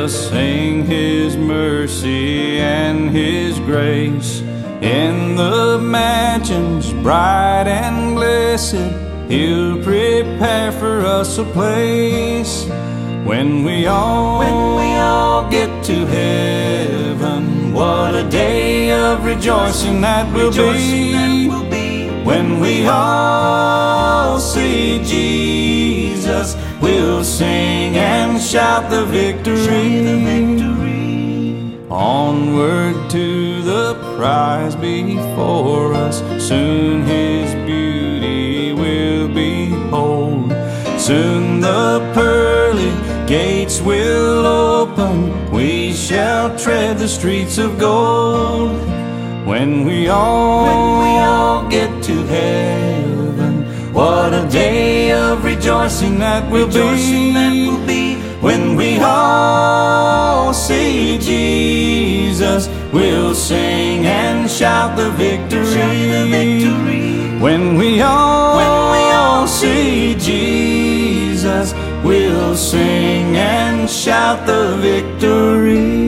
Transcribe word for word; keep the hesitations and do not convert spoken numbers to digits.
us sing His mercy and His grace. In the mansions bright and blessed, He'll prepare for us a place. When we all, when we all get to heaven, what a day of rejoicing that will be. When we all see Jesus, we'll sing and shout the victory. Onward to the prize before us, soon His beauty will behold. Soon the pearly gates will open, we shall tread the streets of gold. When we all, when we all get to heaven, what a day of rejoicing that will be. When we all see Jesus, we'll sing and shout the victory. When we all, when we all see Jesus, we'll sing and shout the victory.